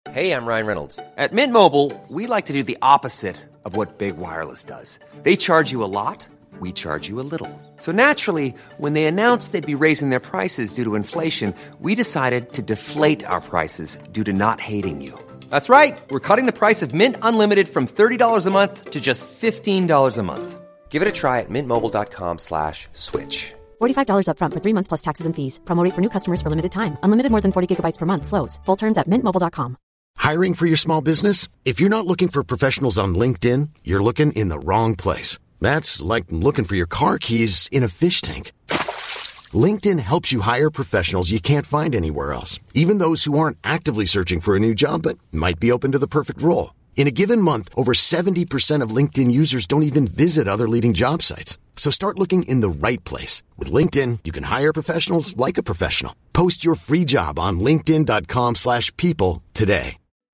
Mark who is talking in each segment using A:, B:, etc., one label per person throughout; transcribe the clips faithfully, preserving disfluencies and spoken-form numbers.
A: Hey, I'm Ryan Reynolds. At Mint Mobile, we like to do the opposite of what Big Wireless does. They charge you a lot, we charge you a little. So naturally, when they announced they'd be raising their prices due to inflation, we decided to deflate our prices due to not hating you. That's right. We're cutting the price of Mint Unlimited from thirty dollars a month to just fifteen dollars a month. Give it a try at mintmobile.com slash switch.
B: forty-five dollars up front for three months plus taxes and fees. Promo rate for new customers for limited time. Unlimited more than forty gigabytes per month slows. Full terms at mint mobile dot com.
C: Hiring for your small business? If you're not looking for professionals on LinkedIn, you're looking in the wrong place. That's like looking for your car keys in a fish tank. LinkedIn helps you hire professionals you can't find anywhere else, even those who aren't actively searching for a new job but might be open to the perfect role. In a given month, over seventy percent of LinkedIn users don't even visit other leading job sites. So start looking in the right place. With LinkedIn, you can hire professionals like a professional. Post your free job on linkedin.com slash people today.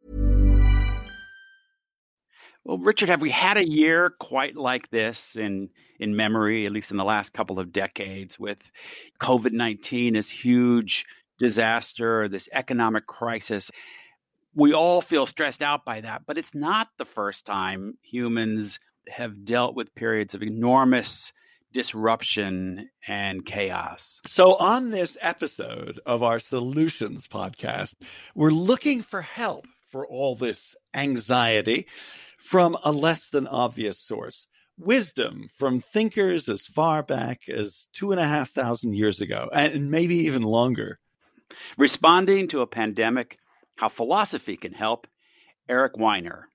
D: Well, Richard, have we had a year quite like this in, in memory, at least in the last couple of decades, with COVID nineteen, this huge disaster, this economic crisis? We all feel stressed out by that, but it's not the first time humans have dealt with periods of enormous disruption and chaos.
E: So on this episode of our Solutions podcast, we're looking for help for all this anxiety from a less than obvious source. Wisdom from thinkers as far back as two and a half thousand years ago, and maybe even longer.
D: Responding to a pandemic, how philosophy can help, Eric Weiner.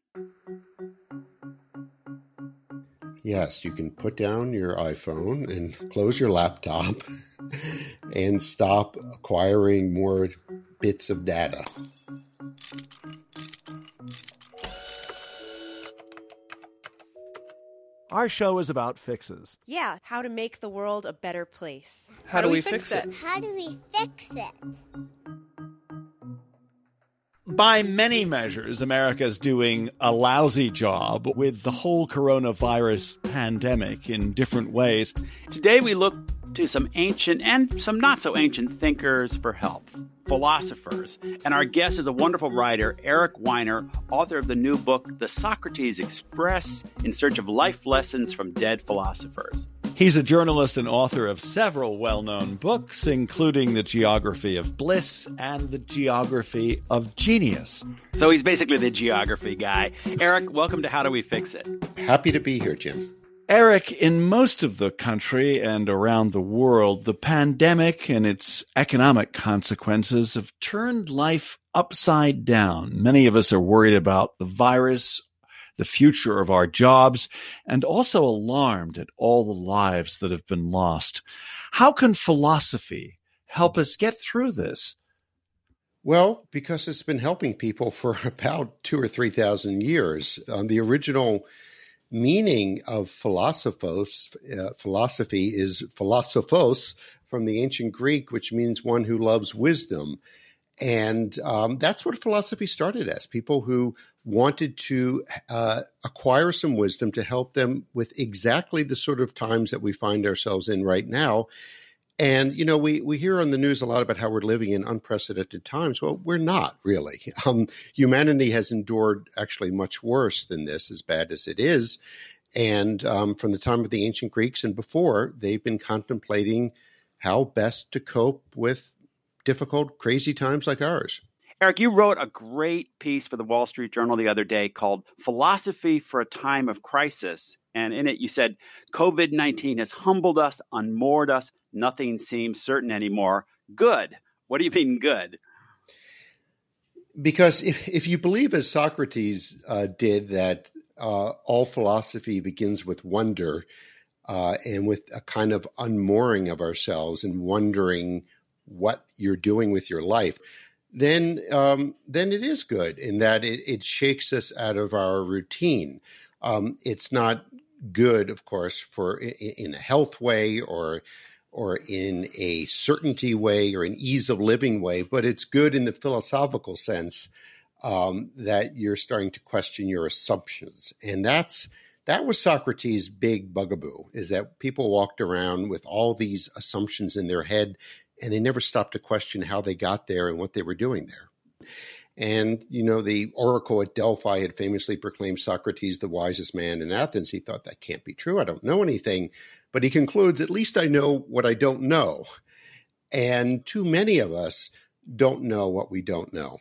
F: Yes, you can put down your iPhone and close your laptop and stop acquiring more bits of data.
G: Our show is about fixes.
H: Yeah, how to make the world a better place.
I: How, how do we, we fix, fix it?
J: it? How do we fix it?
E: By many measures, America is doing a lousy job with the whole coronavirus pandemic in different ways.
D: Today we look to some ancient and some not so ancient thinkers for help, philosophers. And our guest is a wonderful writer, Eric Weiner, author of the new book, The Socrates Express, in search of life lessons from dead philosophers.
E: He's a journalist and author of several well-known books, including The Geography of Bliss and The Geography of Genius.
D: So he's basically the geography guy. Eric, welcome to How Do We Fix It?
F: Happy to be here, Jim.
E: Eric, in most of the country and around the world, the pandemic and its economic consequences have turned life upside down. Many of us are worried about the virus, the future of our jobs, and also alarmed at all the lives that have been lost. How can philosophy help us get through this?
F: Well, because it's been helping people for about two or three thousand years. Um, the original meaning of philosophos, uh, philosophy is philosophos from the ancient Greek, which means one who loves wisdom. And um, that's what philosophy started as, people who wanted to uh, acquire some wisdom to help them with exactly the sort of times that we find ourselves in right now. And, you know, we, we hear on the news a lot about how we're living in unprecedented times. Well, we're not really. Um, humanity has endured actually much worse than this, as bad as it is. And um, from the time of the ancient Greeks and before, they've been contemplating how best to cope with difficult, crazy times like ours.
D: Eric, you wrote a great piece for the Wall Street Journal the other day called Philosophy for a Time of Crisis. And in it, you said, COVID nineteen has humbled us, unmoored us. Nothing seems certain anymore. Good. What do you mean good?
F: Because if, if you believe, as Socrates uh, did, that uh, all philosophy begins with wonder uh, and with a kind of unmooring of ourselves and wondering what you're doing with your life, then um, then it is good in that it, it shakes us out of our routine. Um, it's not good, of course, for in, in a health way or or in a certainty way or an ease of living way, but it's good in the philosophical sense um, that you're starting to question your assumptions. And that's that was Socrates' big bugaboo, is that people walked around with all these assumptions in their head and they never stopped to question how they got there and what they were doing there. And, you know, the oracle at Delphi had famously proclaimed Socrates the wisest man in Athens. He thought that can't be true. I don't know anything. But he concludes, at least I know what I don't know. And too many of us don't know what we don't know.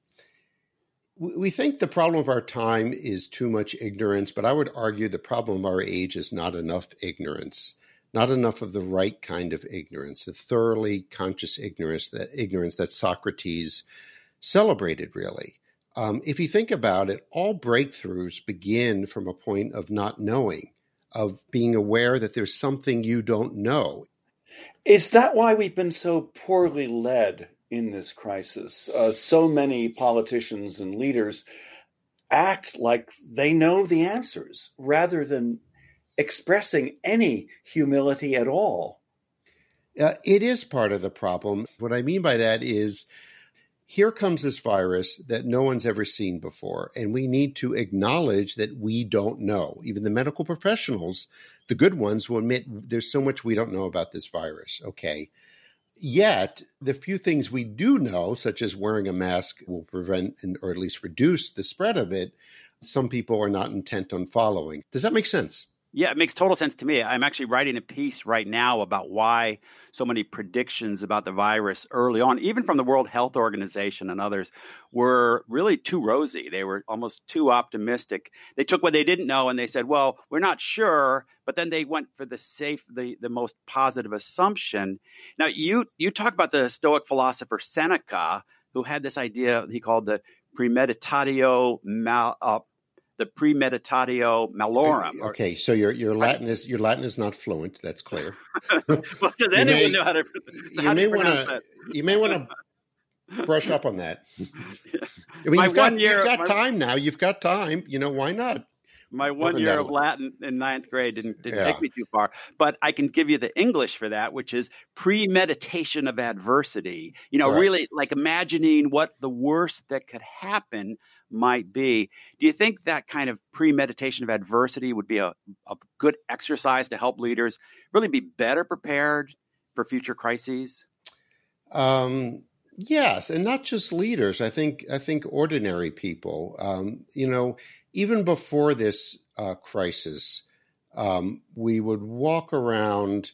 F: We think the problem of our time is too much ignorance, but I would argue the problem of our age is not enough ignorance, not enough of the right kind of ignorance, the thoroughly conscious ignorance that ignorance that Socrates celebrated, really. Um, if you think about it, all breakthroughs begin from a point of not knowing, of being aware that there's something you don't know.
E: Is that why we've been so poorly led in this crisis? Uh, so many politicians and leaders act like they know the answers rather than expressing any humility at all.
F: Uh, it is part of the problem. What I mean by that is, here comes this virus that no one's ever seen before, and we need to acknowledge that we don't know. Even the medical professionals, the good ones, will admit there's so much we don't know about this virus. Okay. Yet, the few things we do know, such as wearing a mask, will prevent or at least reduce the spread of it. Some people are not intent on following. Does that make sense?
D: Yeah, it makes total sense to me. I'm actually writing a piece right now about why so many predictions about the virus early on, even from the World Health Organization and others, were really too rosy. They were almost too optimistic. They took what they didn't know and they said, well, we're not sure, but then they went for the safe, the, the most positive assumption. Now, you you talk about the Stoic philosopher Seneca, who had this idea he called the premeditatio mal, uh, the premeditatio malorum.
F: Okay, so your your Latin is your Latin is not fluent. That's clear.
D: Well, does anyone may, know how to? So
F: you,
D: how
F: may
D: wanna,
F: you may want to. You may want to brush up on that. I mean,
D: my
F: you've got,
D: one year,
F: you've got
D: my,
F: time now. You've got time. You know, why not?
D: My one year of Latin in ninth grade didn't, didn't
F: yeah.
D: take me too far, but I can give you the English for that, which is premeditation of adversity. You know,
F: right.
D: really like imagining what the worst that could happen might be. Do you think that kind of premeditation of adversity would be a, a good exercise to help leaders really be better prepared for future crises?
F: Um, yes, and not just leaders. I think I think ordinary people. Um, you know, even before this uh, crisis, um, we would walk around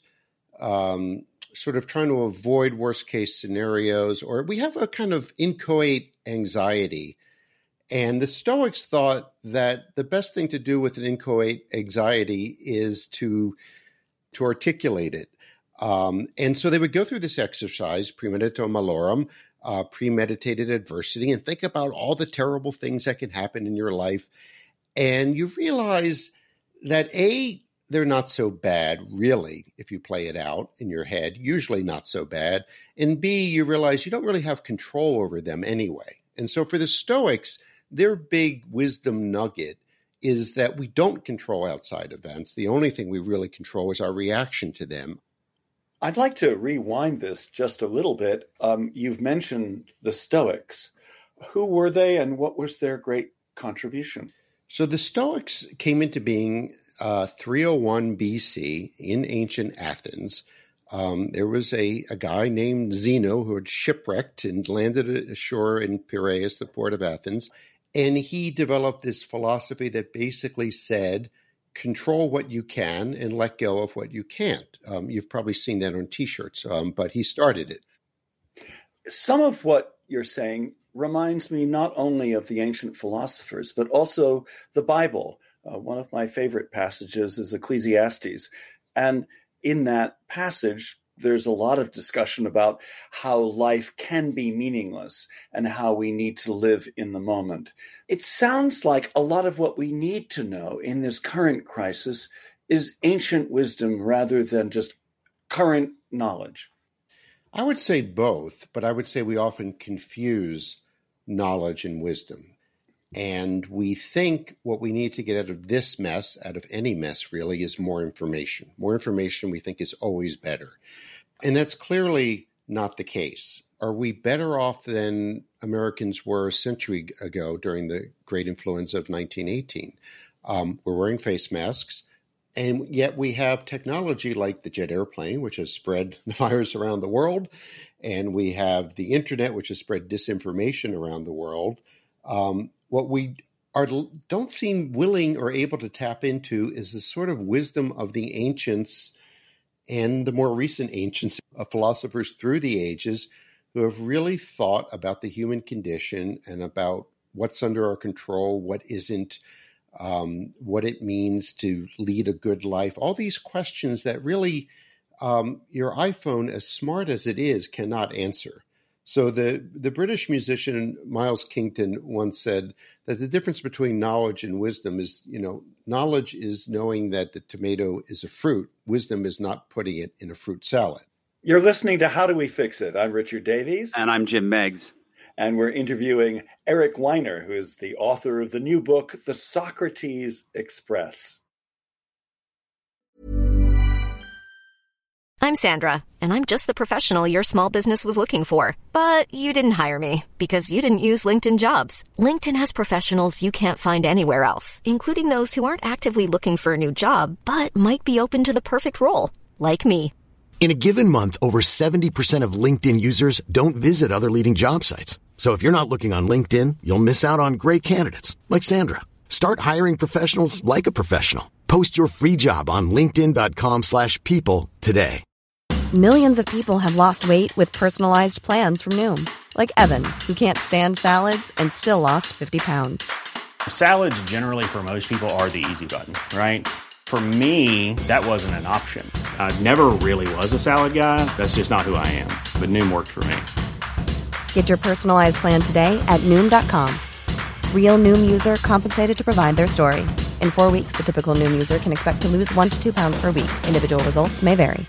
F: um, sort of trying to avoid worst case scenarios, or we have a kind of inchoate anxiety. And the Stoics thought that the best thing to do with an inchoate anxiety is to, to articulate it. Um, and so they would go through this exercise, premeditio malorum, uh, premeditated adversity, and think about all the terrible things that can happen in your life. And you realize that A, they're not so bad, really, if you play it out in your head, usually not so bad. And B, you realize you don't really have control over them anyway. And so for the Stoics, their big wisdom nugget is that we don't control outside events. The only thing we really control is our reaction to them.
E: I'd like to rewind this just a little bit. Um, you've mentioned the Stoics. Who were they and what was their great contribution?
F: So the Stoics came into being uh, three oh one B C in ancient Athens. Um, there was a, a guy named Zeno who had shipwrecked and landed ashore in Piraeus, the port of Athens. And he developed this philosophy that basically said, control what you can and let go of what you can't. Um, you've probably seen that on T-shirts, um, but he started it.
E: Some of what you're saying reminds me not only of the ancient philosophers, but also the Bible. Uh, one of my favorite passages is Ecclesiastes. And in that passage, there's a lot of discussion about how life can be meaningless and how we need to live in the moment. It sounds like a lot of what we need to know in this current crisis is ancient wisdom rather than just current knowledge.
F: I would say both, but I would say we often confuse knowledge and wisdom. And we think what we need to get out of this mess, out of any mess really, is more information. More information we think is always better. And that's clearly not the case. Are we better off than Americans were a century ago during the great influenza of nineteen eighteen? Um, we're wearing face masks, and yet we have technology like the jet airplane, which has spread the virus around the world. and we have the internet, which has spread disinformation around the world. Um, what we are don't seem willing or able to tap into is the sort of wisdom of the ancients and the more recent ancients, uh, philosophers through the ages, who have really thought about the human condition and about what's under our control, what isn't, um, what it means to lead a good life. All these questions that really um, your iPhone, as smart as it is, cannot answer. So the, the British musician Miles Kington once said that the difference between knowledge and wisdom is, you know, knowledge is knowing that the tomato is a fruit. Wisdom is not putting it in a fruit salad.
E: You're listening to How Do We Fix It? I'm Richard Davies.
D: And I'm Jim Meigs.
E: And we're interviewing Eric Weiner, who is the author of the new book, The Socrates Express.
B: I'm Sandra, and I'm just the professional your small business was looking for. But you didn't hire me because you didn't use LinkedIn Jobs. LinkedIn has professionals you can't find anywhere else, including those who aren't actively looking for a new job, but might be open to the perfect role, like me.
C: In a given month, over seventy percent of LinkedIn users don't visit other leading job sites. So if you're not looking on LinkedIn, you'll miss out on great candidates like Sandra. Start hiring professionals like a professional. Post your free job on linkedin.com slash people today.
B: Millions of people have lost weight with personalized plans from Noom, like Evan, who can't stand salads and still lost fifty pounds.
I: Salads generally for most people are the easy button, right? For me, that wasn't an option. I never really was a salad guy. That's just not who I am. But Noom worked for me.
B: Get your personalized plan today at Noom dot com. Real Noom user compensated to provide their story. In four weeks, the typical Noom user can expect to lose one to two pounds per week. Individual results may vary.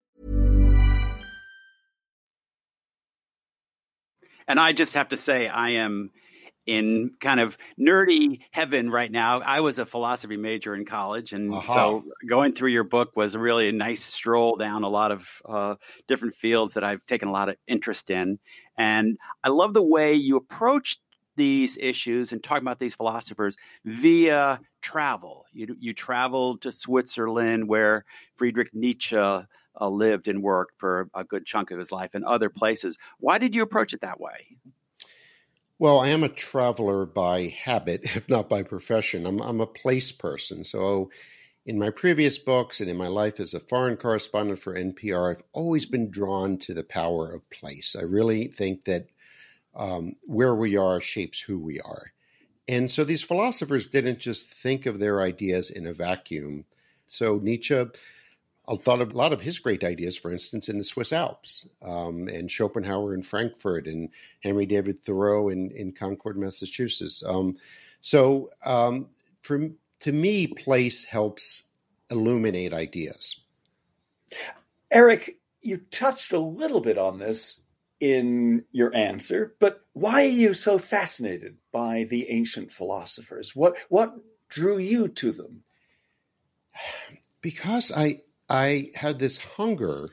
D: And I just have to say, I am in kind of nerdy heaven right now. I was a philosophy major in college, and uh-huh. so going through your book was really a nice stroll down a lot of uh, different fields that I've taken a lot of interest in. And I love the way you approach these issues and talk about these philosophers via travel. You, you traveled to Switzerland, where Friedrich Nietzsche uh, lived and worked for a good chunk of his life, and other places. Why did you approach it that way?
F: Well, I am a traveler by habit, if not by profession. I'm, I'm a place person. So in my previous books and in my life as a foreign correspondent for N P R, I've always been drawn to the power of place. I really think that um, where we are shapes who we are. And so these philosophers didn't just think of their ideas in a vacuum. So Nietzsche, I thought of a lot of his great ideas, for instance, in the Swiss Alps, um, and Schopenhauer in Frankfurt, and Henry David Thoreau in, in Concord, Massachusetts. Um, so um, for, to me, place helps illuminate ideas.
E: Eric, you touched a little bit on this in your answer, but why are you so fascinated by the ancient philosophers? What what drew you to them?
F: Because I I had this hunger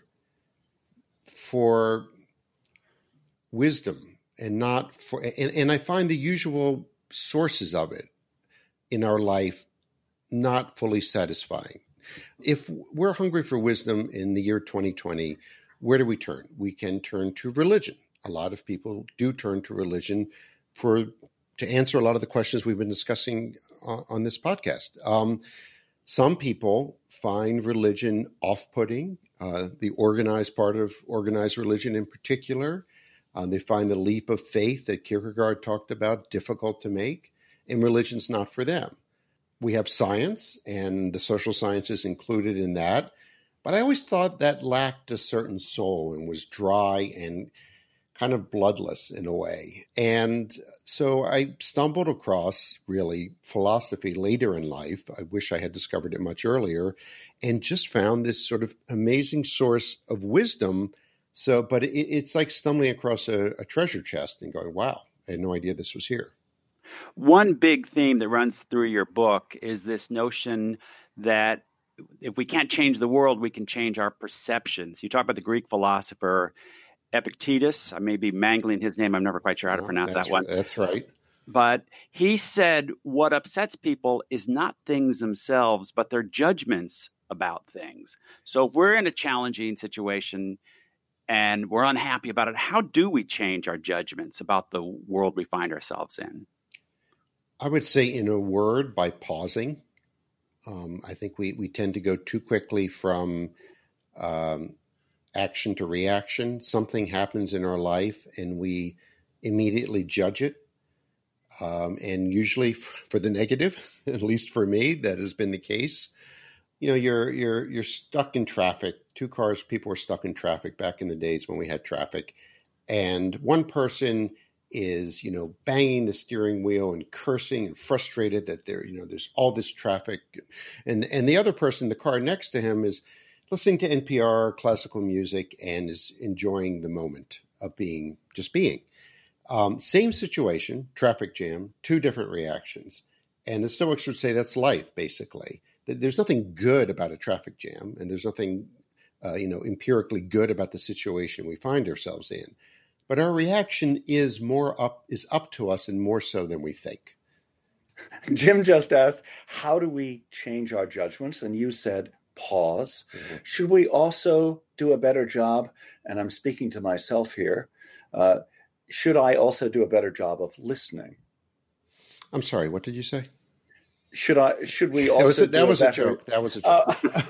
F: for wisdom and not for, and, and I find the usual sources of it in our life not fully satisfying. If we're hungry for wisdom in the year twenty twenty, where do we turn? We can turn to religion. A lot of people do turn to religion for to answer a lot of the questions we've been discussing on, on this podcast. Um, some people find religion off-putting, uh, the organized part of organized religion in particular. Uh, they find the leap of faith that Kierkegaard talked about difficult to make, and religion's not for them. We have science, and the social sciences included in that. But I always thought that lacked a certain soul and was dry and kind of bloodless in a way. And so I stumbled across, really, philosophy later in life. I wish I had discovered it much earlier, and just found this sort of amazing source of wisdom. So, but it, it's like stumbling across a, a treasure chest and going, wow, I had no idea this was here.
D: One big theme that runs through your book is this notion that if we can't change the world, we can change our perceptions. You talk about the Greek philosopher Epictetus. I may be mangling his name. I'm never quite sure how to pronounce
F: that's,
D: that one.
F: That's right.
D: But he said what upsets people is not things themselves, but their judgments about things. So if we're in a challenging situation and we're unhappy about it. How do we change our judgments about the world we find ourselves in?
F: I would say, in a word, by pausing. Um, I think we, we tend to go too quickly from um, action to reaction. Something happens in our life and we immediately judge it. Um, and usually f- for the negative, at least for me, that has been the case. You know, you're you're you're stuck in traffic. Two cars, people were stuck in traffic back in the days when we had traffic. And one person is, you know, banging the steering wheel and cursing and frustrated that there, you know, there's all this traffic. And and the other person, the car next to him, is listening to N P R, classical music, and is enjoying the moment of being, just being. Um, same situation, traffic jam, two different reactions. And the Stoics would say that's life, basically. There's nothing good about a traffic jam, and there's nothing, uh, you know, empirically good about the situation we find ourselves in. But our reaction is more up is up to us, and more so than we think.
E: Jim just asked, how do we change our judgments? And you said, pause. Mm-hmm. Should we also do a better job? And I'm speaking to myself here. Uh, should I also do a better job of listening?
F: I'm sorry, what did you say?
E: Should I? Should we also?
F: That was a,
E: do
F: that was
E: a,
F: a joke. That was a joke.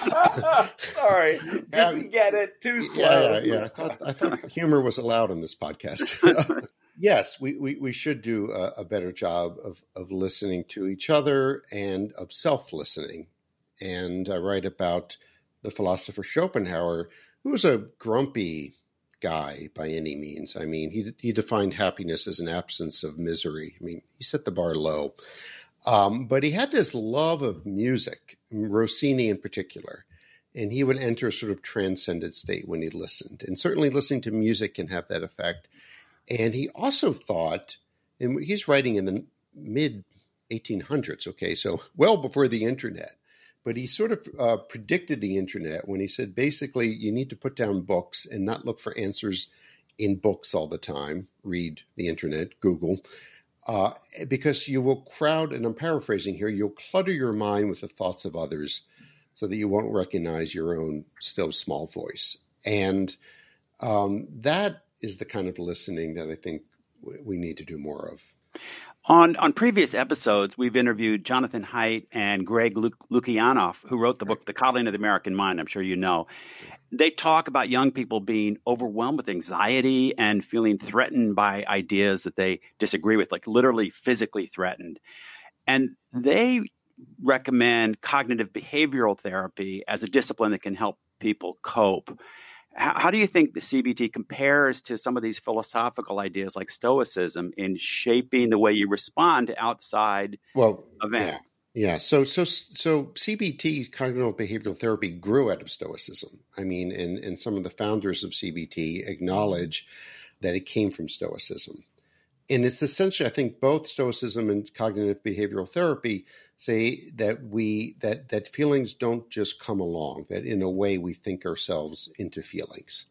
E: Uh, sorry, didn't get it. Too slow.
F: Yeah, yeah, yeah. I thought I thought humor was allowed on this podcast. Yes, we, we, we should do a, a better job of of listening to each other and of self-listening. And I write about the philosopher Schopenhauer, who was a grumpy guy by any means. I mean, he he defined happiness as an absence of misery. I mean, he set the bar low. Um, but he had this love of music, Rossini in particular, and he would enter a sort of transcendent state when he listened. And certainly listening to music can have that effect. And he also thought, and he's writing in the mid eighteen hundreds, okay, so well before the internet, but he sort of uh, predicted the internet when he said, basically, you need to put down books and not look for answers in books all the time. Read the internet, Google. Uh, because you will crowd, and I'm paraphrasing here, you'll clutter your mind with the thoughts of others so that you won't recognize your own still small voice. And um, that is the kind of listening that I think w- we need to do more of.
D: On on previous episodes, we've interviewed Jonathan Haidt and Greg Lukianoff, who wrote the book, The Coddling of the American Mind. I'm sure you know. They talk about young people being overwhelmed with anxiety and feeling threatened by ideas that they disagree with, like literally physically threatened. And they recommend cognitive behavioral therapy as a discipline that can help people cope. How, how do you think the C B T compares to some of these philosophical ideas like Stoicism in shaping the way you respond to outside
F: well,
D: events?
F: Yeah. Yeah, so so so C B T, cognitive behavioral therapy, grew out of Stoicism. I mean, and, and some of the founders of C B T acknowledge that it came from Stoicism. And it's essentially, I think, both Stoicism and cognitive behavioral therapy say that we that that feelings don't just come along, that in a way we think ourselves into feelings.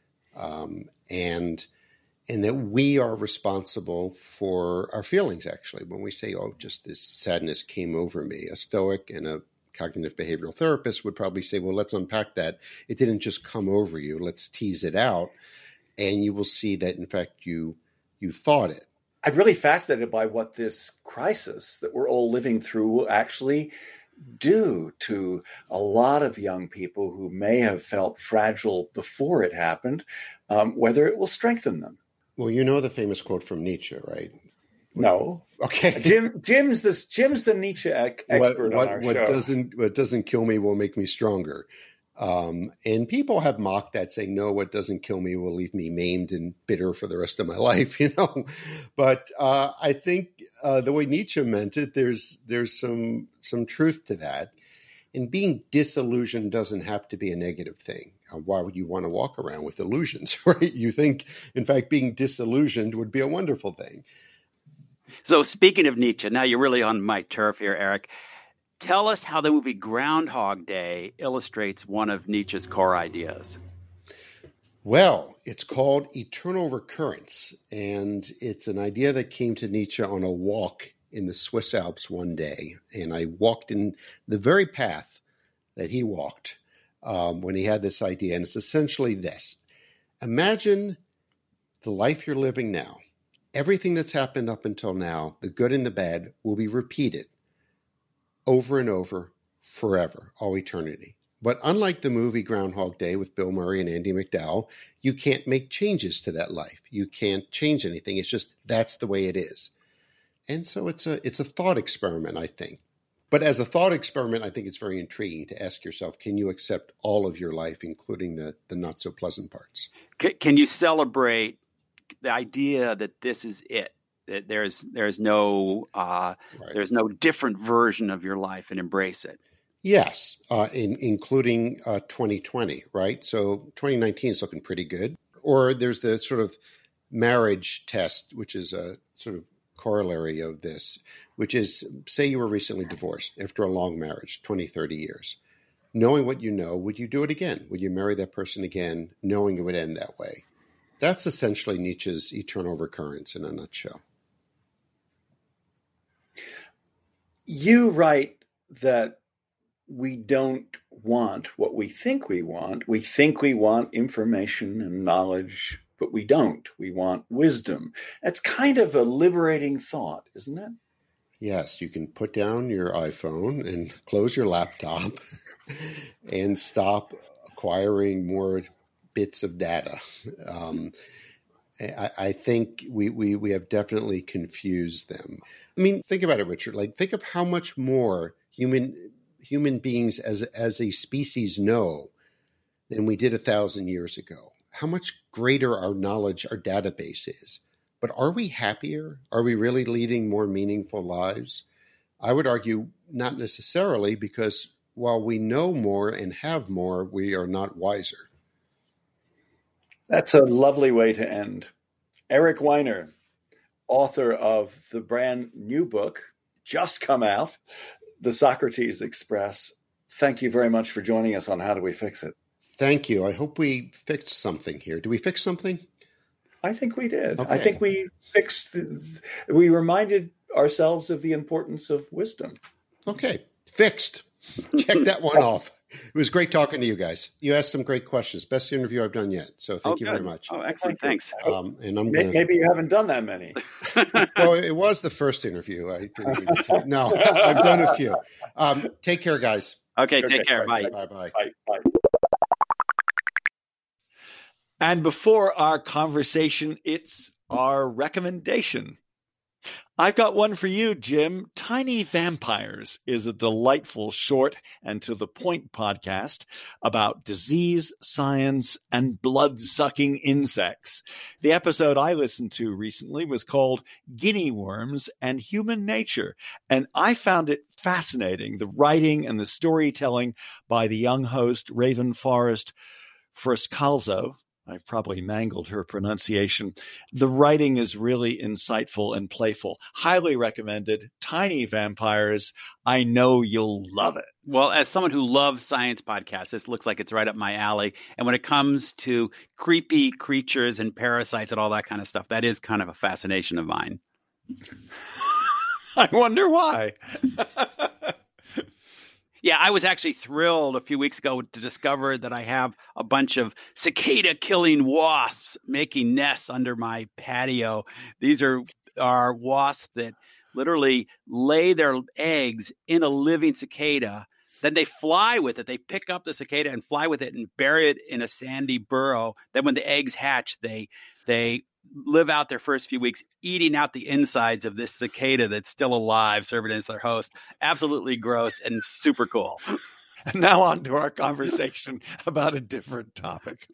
F: Um, and And that we are responsible for our feelings, actually. When we say, oh, just this sadness came over me, a Stoic and a cognitive behavioral therapist would probably say, well, let's unpack that. It didn't just come over you. Let's tease it out. And you will see that, in fact, you you thought it.
E: I'm really fascinated by what this crisis that we're all living through will actually do to a lot of young people who may have felt fragile before it happened, um, whether it will strengthen them.
F: Well, you know the famous quote from Nietzsche, right?
E: No.
F: Okay.
E: Jim, Jim's the Jim's the Nietzsche ec- expert
F: what, what,
E: on our
F: what
E: show.
F: Doesn't, what doesn't kill me will make me stronger. Um, and people have mocked that, saying, no, what doesn't kill me will leave me maimed and bitter for the rest of my life, you know. But uh, I think uh, the way Nietzsche meant it, there's there's some some truth to that. And being disillusioned doesn't have to be a negative thing. Uh, why would you want to walk around with illusions, right? You think, in fact, being disillusioned would be a wonderful thing.
D: So speaking of Nietzsche, now you're really on my turf here, Eric. Tell us how the movie Groundhog Day illustrates one of Nietzsche's core ideas.
F: Well, it's called eternal recurrence, and it's an idea that came to Nietzsche on a walk in the Swiss Alps one day. And I walked in the very path that he walked um, when he had this idea. And it's essentially this. Imagine the life you're living now. Everything that's happened up until now, the good and the bad, will be repeated over and over forever, all eternity. But unlike the movie Groundhog Day with Bill Murray and Andie MacDowell, you can't make changes to that life. You can't change anything. It's just that's the way it is. And so it's a it's a thought experiment, I think. But as a thought experiment, I think it's very intriguing to ask yourself, can you accept all of your life, including the, the not so pleasant parts?
D: Can, can you celebrate the idea that this is it? That there's there's no uh, right. there's no different version of your life, and embrace it.
F: Yes, uh, in, including uh, twenty twenty, right? So twenty nineteen is looking pretty good. Or there's the sort of marriage test, which is a sort of corollary of this, which is, say you were recently divorced after a long marriage, twenty, thirty years. Knowing what you know, would you do it again? Would you marry that person again, knowing it would end that way? That's essentially Nietzsche's eternal recurrence in a nutshell.
E: You write that we don't want what we think we want. We think we want information and knowledge, but we don't. We want wisdom. That's kind of a liberating thought, isn't it?
F: Yes, you can put down your iPhone and close your laptop and stop acquiring more bits of data. Um, I, I think we, we, we have definitely confused them. I mean, think about it, Richard. Like, think of how much more human human beings as as a species know than we did a thousand years ago. How much greater our knowledge, our database is. But are we happier? Are we really leading more meaningful lives? I would argue not necessarily, because while we know more and have more, we are not wiser.
E: That's a lovely way to end. Eric Weiner, author of the brand new book, just come out, The Socrates Express. Thank you very much for joining us on How Do We Fix It?
F: Thank you. I hope we fixed something here. Did we fix something?
E: I think we did.
F: Okay.
E: I think we fixed, the, we reminded ourselves of the importance of wisdom.
F: Okay, fixed. Check that one off. It was great talking to you guys. You asked some great questions. Best interview I've done yet. So thank
D: oh,
F: you
D: good.
F: very much.
D: Oh, excellent.
E: Thank
D: Thanks.
F: Um, and I'm gonna...
E: Maybe you haven't done that many.
F: Well, it was the first interview. I didn't even take... No, I've done a few. Um, take care, guys.
D: Okay,
E: Okay,
D: take care.
F: Bye.
D: Bye.
F: Bye-bye.
E: Bye. Bye.
G: And before our conversation, it's our recommendation. I've got one for you, Jim. Tiny Vampires is a delightful, short, and to-the-point podcast about disease, science, and blood-sucking insects. The episode I listened to recently was called Guinea Worms and Human Nature, and I found it fascinating, the writing and the storytelling by the young host, Raven Forrest Frescalzo. I've probably mangled her pronunciation. The writing is really insightful and playful. Highly recommended. Tiny Vampires. I know you'll love it.
D: Well, as someone who loves science podcasts, this looks like it's right up my alley. And when it comes to creepy creatures and parasites and all that kind of stuff, that is kind of a fascination of mine.
G: I wonder why.
D: Yeah, I was actually thrilled a few weeks ago to discover that I have a bunch of cicada-killing wasps making nests under my patio. These are, are wasps that literally lay their eggs in a living cicada. Then they fly with it. They pick up the cicada and fly with it and bury it in a sandy burrow. Then when the eggs hatch, they they live out their first few weeks eating out the insides of this cicada that's still alive, serving as their host. Absolutely gross and super cool.
G: And now on to our conversation about a different topic.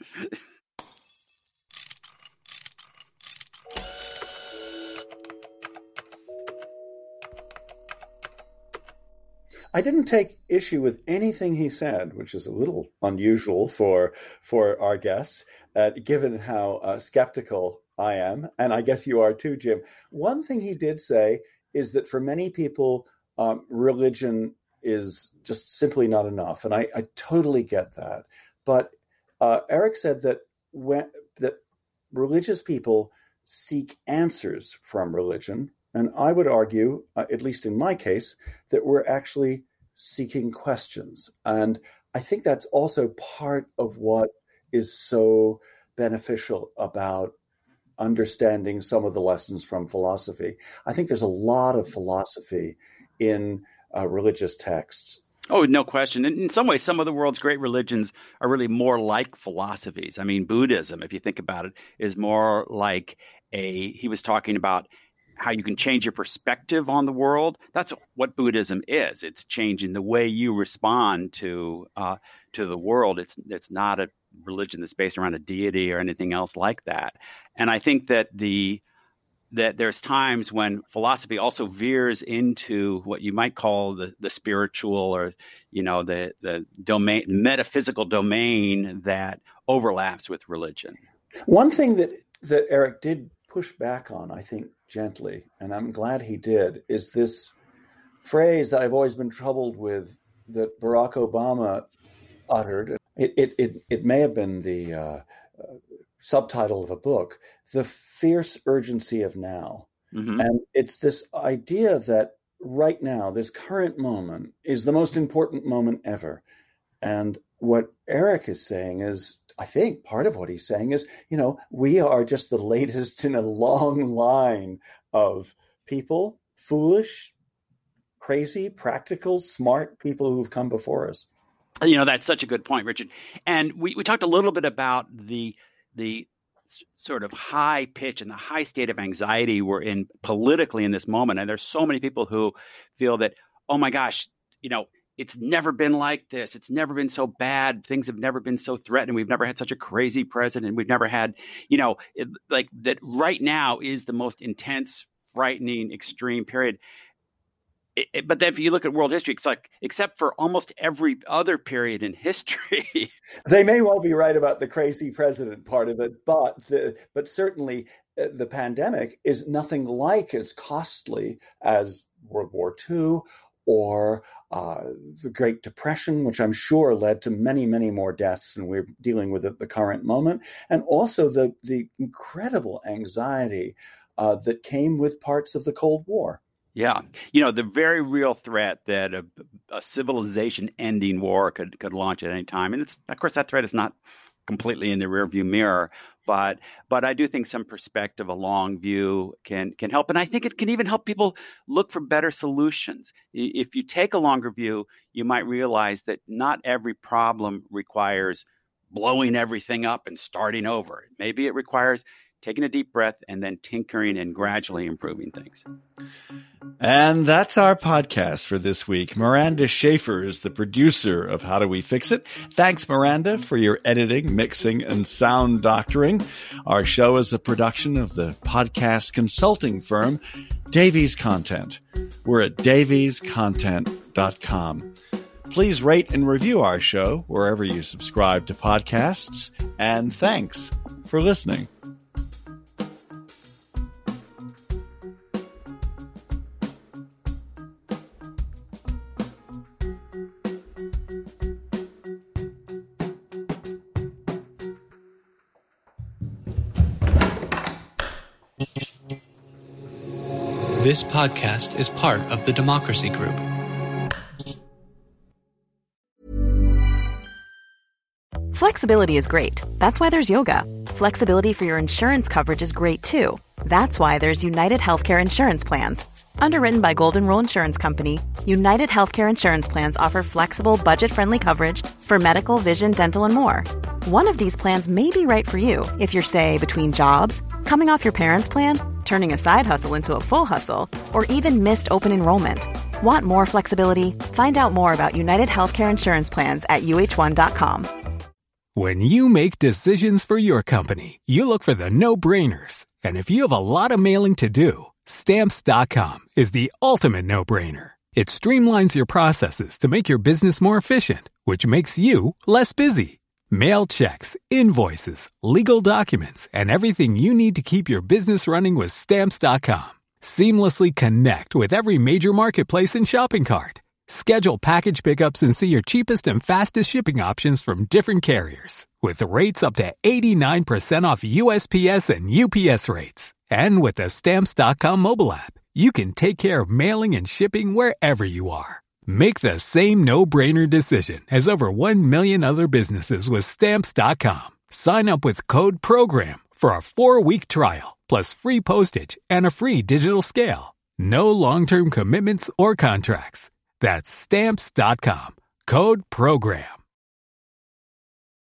E: I didn't take issue with anything he said, which is a little unusual for for our guests, uh, given how uh, skeptical I am, and I guess you are too, Jim. One thing he did say is that for many people, um, religion is just simply not enough, and I, I totally get that. But uh, Eric said that when that religious people seek answers from religion. And I would argue, uh, at least in my case, that we're actually seeking questions. And I think that's also part of what is so
G: beneficial about understanding some of the lessons from philosophy. I think there's a lot of philosophy in uh, religious texts.
D: Oh, no question. And in some ways, some of the world's great religions are really more like philosophies. I mean, Buddhism, if you think about it, is more like a, he was talking about how you can change your perspective on the world. That's what Buddhism is. It's changing the way you respond to uh, to the world. It's it's not a religion that's based around a deity or anything else like that. And I think that the that there's times when philosophy also veers into what you might call the, the spiritual or, you know, the, the domain, metaphysical domain that overlaps with religion.
G: One thing that, that Eric did push back on, I think, gently, and I'm glad he did, is this phrase that I've always been troubled with that Barack Obama uttered. It, it, it, it may have been the uh, uh, subtitle of a book, The Fierce Urgency of Now. Mm-hmm. And it's this idea that right now, this current moment is the most important moment ever. And what Eric is saying is, I think part of what he's saying is, you know, we are just the latest in a long line of people, foolish, crazy, practical, smart people who've come before us.
D: You know, that's such a good point, Richard. And we, we talked a little bit about the the sort of high pitch and the high state of anxiety we're in politically in this moment. And there's so many people who feel that, oh my gosh, you know, it's never been like this. It's never been so bad. Things have never been so threatened. We've never had such a crazy president. We've never had, you know, it, like that right now is the most intense, frightening, extreme period. It, it, but then if you look at world history, it's like, except for almost every other period in history.
G: They may well be right about the crazy president part of it, but the, but certainly uh, the pandemic is nothing like as costly as World War Two or uh, the Great Depression, which I'm sure led to many, many more deaths than we're dealing with at the current moment. And also the, the incredible anxiety uh, that came with parts of the Cold War.
D: Yeah. You know, the very real threat that a, a civilization-ending war could, could launch at any time. And it's, of course, that threat is not completely in the rearview mirror, but but I do think some perspective, a long view can can help. And I think it can even help people look for better solutions. If you take a longer view, you might realize that not every problem requires blowing everything up and starting over. Maybe it requires taking a deep breath and then tinkering and gradually improving things.
E: And that's our podcast for this week. Miranda Schaefer is the producer of How Do We Fix It? Thanks, Miranda, for your editing, mixing, and sound doctoring. Our show is a production of the podcast consulting firm Davies Content. We're at davies content dot com. Please rate and review our show wherever you subscribe to podcasts. And thanks for listening.
K: This podcast is part of the Democracy Group.
L: Flexibility is great. That's why there's yoga. Flexibility for your insurance coverage is great too. That's why there's United Healthcare Insurance Plans. Underwritten by Golden Rule Insurance Company, United Healthcare Insurance Plans offer flexible, budget-friendly coverage for medical, vision, dental, and more. One of these plans may be right for you if you're, say, between jobs, coming off your parents' plan, turning a side hustle into a full hustle, or even missed open enrollment. Want more flexibility? Find out more about United Healthcare Insurance Plans at U H one dot com.
M: When you make decisions for your company, you look for the no-brainers. And if you have a lot of mailing to do, Stamps dot com is the ultimate no-brainer. It streamlines your processes to make your business more efficient, which makes you less busy. Mail checks, invoices, legal documents, and everything you need to keep your business running with Stamps dot com. Seamlessly connect with every major marketplace and shopping cart. Schedule package pickups and see your cheapest and fastest shipping options from different carriers. With rates up to eighty-nine percent off U S P S and U P S rates. And with the Stamps dot com mobile app, you can take care of mailing and shipping wherever you are. Make the same no-brainer decision as over one million other businesses with Stamps dot com. Sign up with Code PROGRAM for a four-week trial, plus free postage and a free digital scale. No long-term commitments or contracts. That's Stamps dot com. Code PROGRAM.